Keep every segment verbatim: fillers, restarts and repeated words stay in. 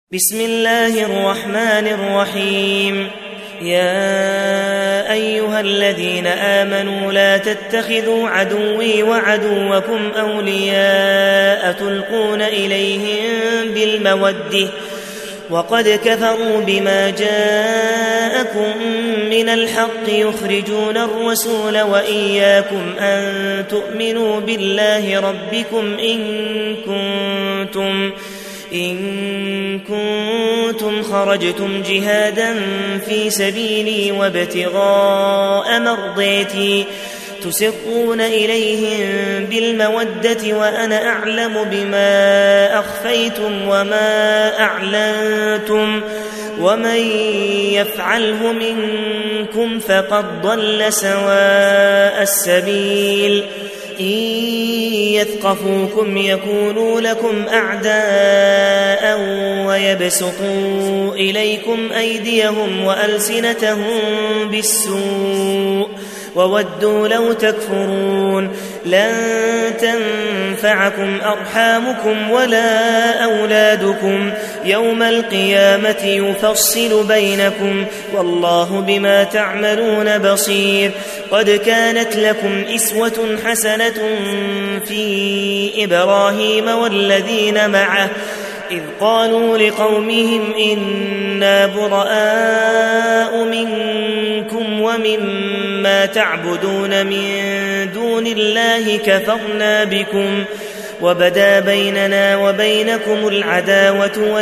بسم الله الرحمن الرحيم. يا أيها الذين آمنوا لا تتخذوا عدوي وعدوكم أولياء تلقون إليهم بالمودة وقد كفروا بما جاءكم من الحق يخرجون الرسول وإياكم أن تؤمنوا بالله ربكم إن كنتم إن كنتم خرجتم جهادا في سبيلي وابتغاء مرضاتي تسرون إليهم بالمودة وأنا أعلم بما أخفيتم وما أعلنتم ومن يفعله منكم فقد ضل سواء السبيل. إن يثقفوكم يكونوا لكم أعداء ويبسطوا إليكم أيديهم وألسنتهم بالسوء وودوا لو تكفرون. لن تنفعكم أرحامكم ولا أولادكم يوم القيامة يفصل بينكم والله بما تعملون بصير. قد كانت لكم إسوة حسنة في إبراهيم والذين معه إذ قالوا لقومهم إنا براء منكم ومما تعبدون من دون الله كفرنا بكم وبدا بيننا وبينكم العداوة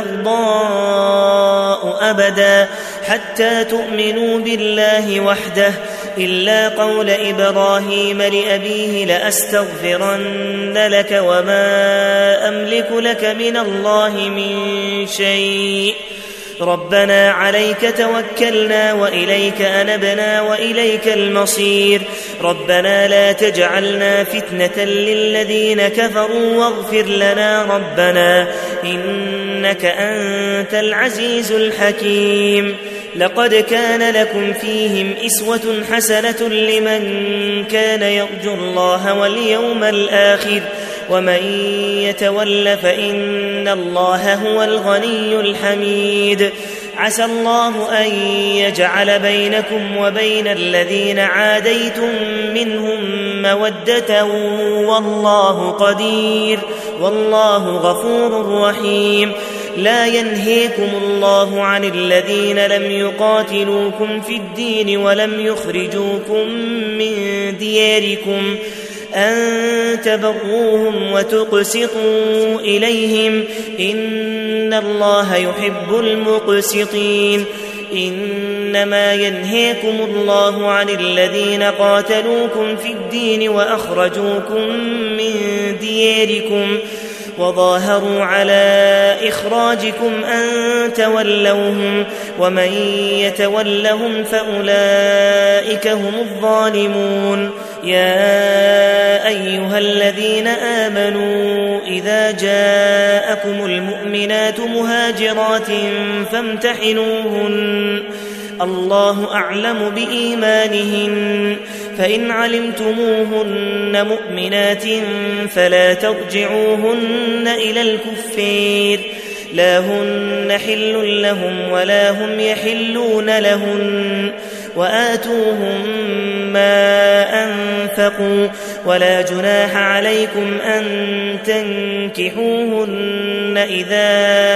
والبغضاء أبدا حتى تؤمنوا بالله وحده إلا قول إبراهيم لأبيه لأستغفرن لك وما أملك لك من الله من شيء ربنا عليك توكلنا وإليك أنبنا وإليك المصير. ربنا لا تجعلنا فتنة للذين كفروا واغفر لنا ربنا إنك أنت العزيز الحكيم. لقد كان لكم فيهم إسوة حسنة لمن كان يرجو الله واليوم الآخر ومن يتول فإن الله هو الغني الحميد. عسى الله أن يجعل بينكم وبين الذين عاديتم منهم مودة والله قدير والله غفور رحيم. لا ينهيكم الله عن الذين لم يقاتلوكم في الدين ولم يخرجوكم من دياركم أن تبروهم وتقسطوا إليهم إن الله يحب المقسطين. إنما ينهيكم الله عن الذين قاتلوكم في الدين وأخرجوكم من دياركم وظاهروا على إخراجكم أن تولوهم ومن يتولهم فأولئك هم الظالمون. يا أيها الذين آمنوا إذا جاءكم المؤمنات مهاجرات فامتحنوهن الله أعلم بإيمانهن فإن علمتموهن مؤمنات فلا ترجعوهن إلى الكفار لا هن حل لهم ولا هم يحلون لهن وآتوهم ما أنفقوا ولا جناح عليكم أن تنكحوهن إذا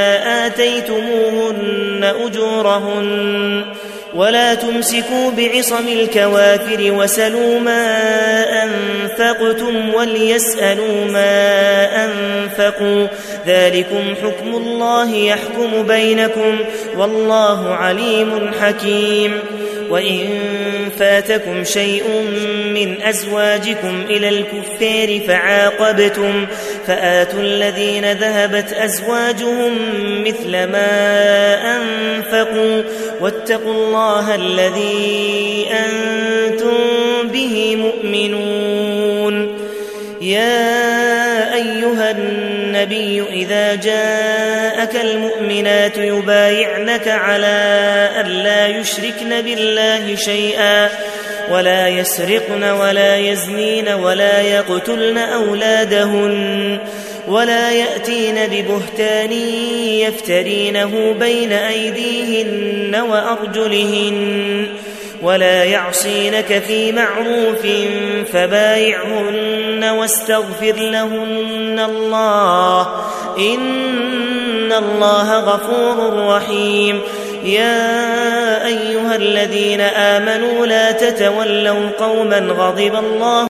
آتيتموهن أجورهن ولا تمسكوا بعصم الكوافر وسلوا ما أنفقتم وليسألوا ما أنفقوا ذلكم حكم الله يحكم بينكم والله عليم حكيم. وإن فاتكم شيء من أزواجكم إلى الكفار فعاقبتم فآتوا الذين ذهبت أزواجهم مثل ما أنفقوا واتقوا الله الذي أنتم به مؤمنون. يا أيها النبي إذا جاءك المؤمنات يبايعنك على أن لا يشركن بالله شيئا ولا يسرقن ولا يزنين ولا يقتلن أولادهن ولا يأتين ببهتان يفترينه بين أيديهن وأرجلهن ولا يعصينك في معروف فبايعهن واستغفر لهن الله إن الله غفور رحيم. يا أيها الذين آمنوا لا تتولوا قوما غضب الله